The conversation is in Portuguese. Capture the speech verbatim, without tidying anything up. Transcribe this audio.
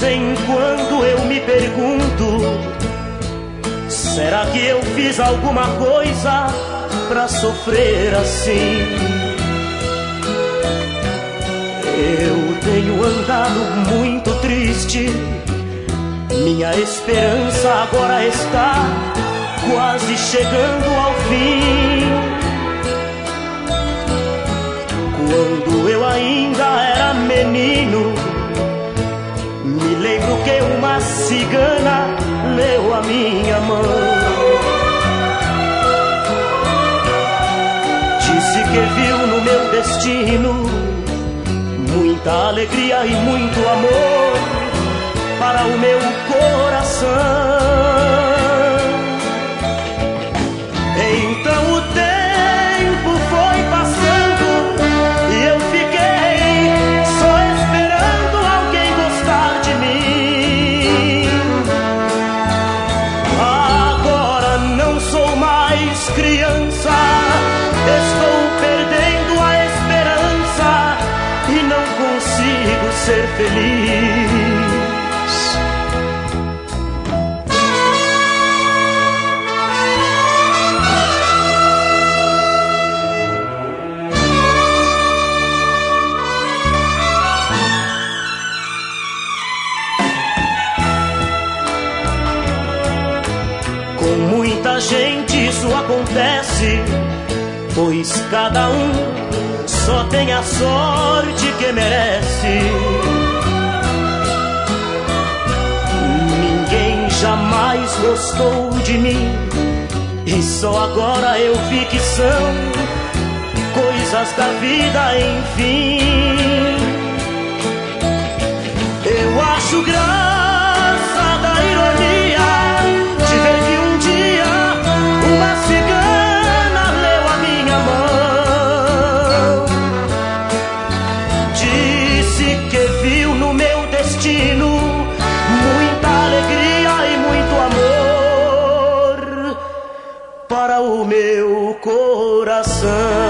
em quando eu me pergunto: será que eu fiz alguma coisa pra sofrer assim? Eu tenho andado muito triste, minha esperança agora está quase chegando ao fim. Quando eu ainda era menino, me lembro que uma cigana leu a minha mão. Disse que viu no meu destino muita alegria e muito amor para o meu coração. Então o tempo foi passando e eu fiquei só esperando alguém gostar de mim. Agora não sou mais criança, estou perdendo a esperança e não consigo ser feliz. Com muita gente isso acontece, pois cada um só tem a sorte que merece. Ninguém jamais gostou de mim e só agora eu vi que são coisas da vida, enfim. Eu acho graça da ironia de ver que um dia uma cigana leu a minha mão. Disse que viu no meu destino muita alegria e muito amor para o meu coração.